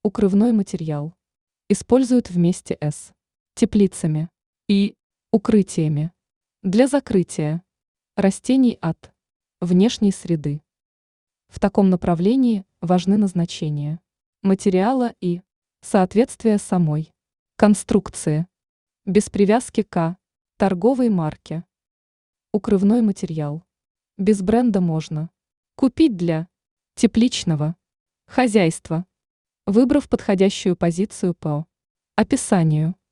Укрывной материал. Используют вместе с теплицами и укрытиями для закрытия растений от внешней среды. В таком направлении важны назначения материала и соответствие самой конструкции, без привязки к торговой марке. Укрывной материал. Без бренда можно купить для тепличного хозяйства, выбрав подходящую позицию по описанию.